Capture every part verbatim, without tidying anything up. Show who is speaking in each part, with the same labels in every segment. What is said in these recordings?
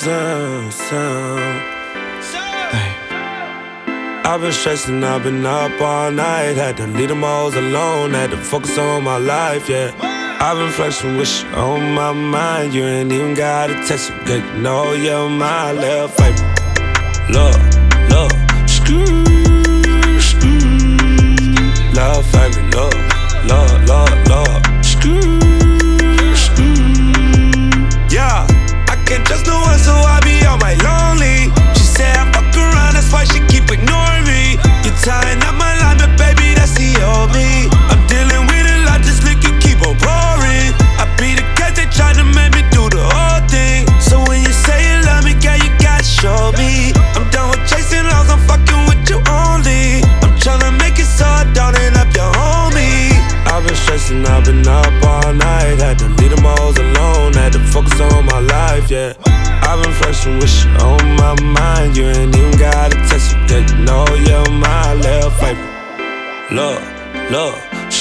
Speaker 1: sound, sound. Hey. I've been stressing, I've been up all night. Had to leave them hoes alone, had to focus on my life, yeah. I've been flexing with shit on my mind. You ain't even gotta text it, girl, you know you're my little favorite. Love, love, screw, screw. Love favorite, love, love, love, love, screw, screw. Yeah, I can't trust no one, so I be on my lonely. She said I fuck around, that's why she keep ignoring me. You tying up my line, but baby, that's the old me. I'm dealing with a lot, this liquor keep on pouring. I be the cat that tried to make me do the whole thing. So when you say you love me, girl, you gotta show me. I'm done with chasing laws, I'm fucking with you only. I'm tryna make it so I don't end up your homie. I've been stressing, I've been up all night. Had to leave them hoes alone, had to focus on my life, yeah. I've been flexing with shit on my mind. You ain't even gotta text it, girl, you know you're my little favorite. Love, love,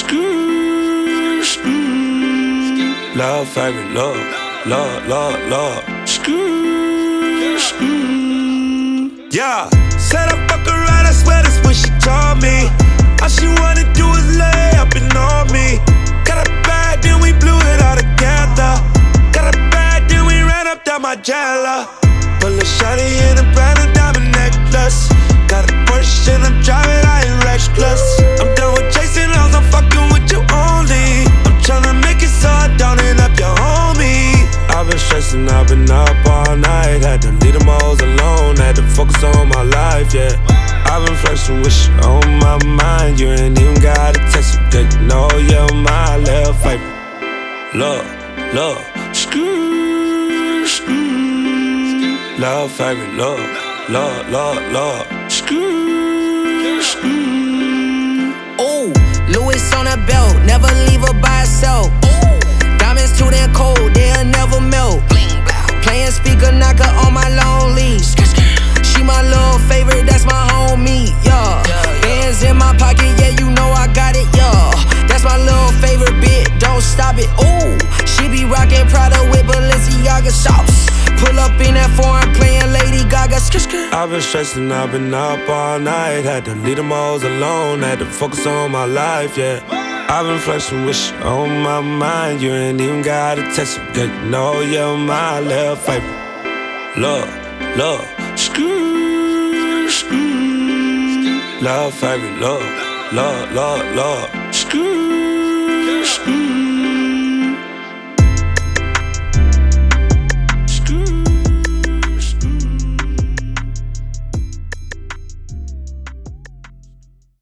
Speaker 1: screw, screw. Love favorite, love, love, love, love, screw, screw. Yeah, said I fuck around, I swear that's what she told me. All she wanna do is lay up and on me. Got a bag, then we blew it all together. Got a bag, then we ran up down my jailer. Pull a shawty in a brand new diamond necklace. Got a Porsche and I'm driving, I ain't reckless. I'm done with chasing hoes, I'm fucking with you only. I'm tryna make it so I don't end up your homie. I've been stressing, I've been up all night. Had to leave them hoes alone, had to focus on my life, yeah. I've been flexing with shit on my mind. You ain't even gotta text it, girl, you know you're my little favorite. Love, love, screw, screw. Love favorite, love, love, love, love, screw, screw.
Speaker 2: Ooh, Louis on her belt, never leave her by herself. Ooh, diamonds too damn cold, they'll never melt. Playing speaker knocker on my lonely. She my little favorite, that's my homie, yeah. Bands in my pocket, yeah, you know I got it, yeah. That's my little favorite bit, don't stop it, ooh. She be rockin' Prada with Balenciaga sauce. Pull up in that foreign playing Lady Gaga, skr skr.
Speaker 1: I've been stressing, I've been up all night. Had to leave them hoes alone, had to focus on my life, yeah. I've been flexing with shit on my mind. You ain't even gotta text it, girl, you know you're my little favorite. Love, love, screw, screw. Love favorite, love, love, love, love, screw, screw.